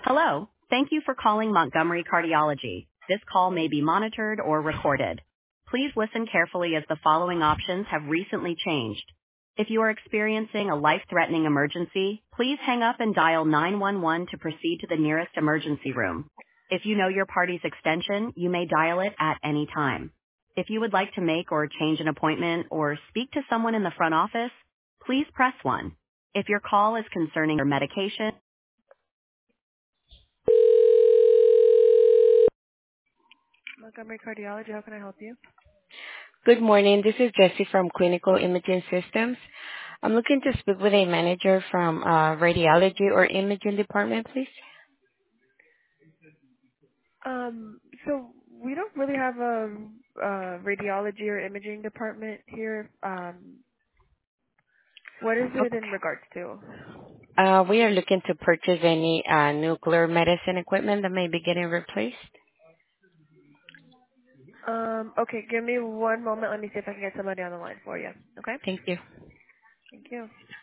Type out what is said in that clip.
Hello. Thank you for calling Montgomery Cardiology. This call may be monitored or recorded. Please listen carefully as the following options have recently changed. If you are experiencing a life-threatening emergency, please hang up and dial 911 to proceed to the nearest emergency room. If you know your party's extension, you may dial it at any time. If you would like to make or change an appointment or speak to someone in the front office, please press 1. If your call is concerning your medication, Montgomery Cardiology, how can I help you? Good morning. This is Jessie from Clinical Imaging Systems. I'm looking to speak with a manager from radiology or imaging department, please. So we don't really have a radiology or imaging department here. What is it in regards to? We are looking to purchase any nuclear medicine equipment that may be getting replaced. Okay, give me one moment. Let me see if I can get somebody on the line for you. Okay? Thank you. Thank you.